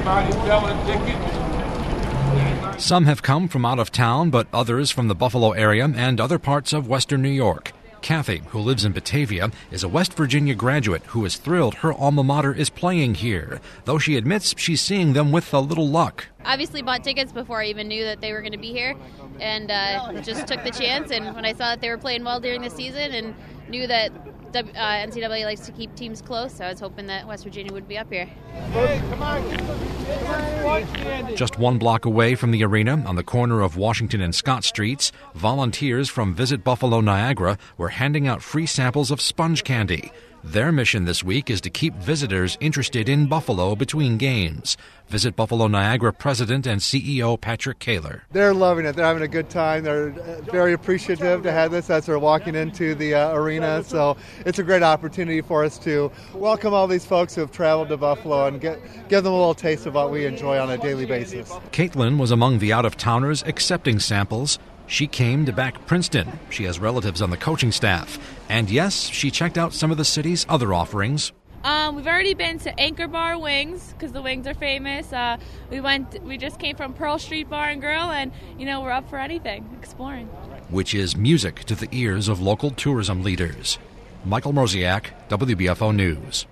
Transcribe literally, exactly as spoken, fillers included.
Some have come from out of town, but others from the Buffalo area and other parts of western New York. Kathy, who lives in Batavia, is a West Virginia graduate who is thrilled her alma mater is playing here, though she admits she's seeing them with a little luck. Obviously bought tickets before I even knew that they were going to be here, and uh, just took the chance. And when I saw that they were playing well during the season and knew that uh, N C double A likes to keep teams close, I was hoping that West Virginia would be up here. Just one block away from the arena, on the corner of Washington and Scott Streets, volunteers from Visit Buffalo Niagara were handing out free samples of sponge candy. Their mission this week is to keep visitors interested in Buffalo between games. Visit Buffalo Niagara President and C E O Patrick Kaler. They're loving it. They're having a good time. They're very appreciative to have this as they're walking into the uh, arena. So it's a great opportunity for us to welcome all these folks who have traveled to Buffalo and get, give them a little taste of what we enjoy on a daily basis. Caitlin was among the out-of-towners accepting samples. She came to back Princeton. She has relatives on the coaching staff. And yes, she checked out some of the city's other offerings. Um, we've already been to Anchor Bar Wings because the wings are famous. Uh, we went. We just came from Pearl Street Bar and Grill, and you know we're up for anything, exploring. Which is music to the ears of local tourism leaders. Michael Mrozek, W B F O News.